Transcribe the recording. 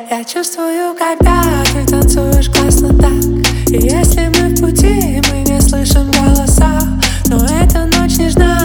Я чувствую, когда ты танцуешь классно так. И если мы в пути, мы не слышим голоса, но эта ночь нежна.